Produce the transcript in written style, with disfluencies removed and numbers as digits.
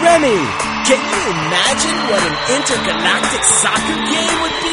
Lenny. Can you imagine what an intergalactic soccer game would be?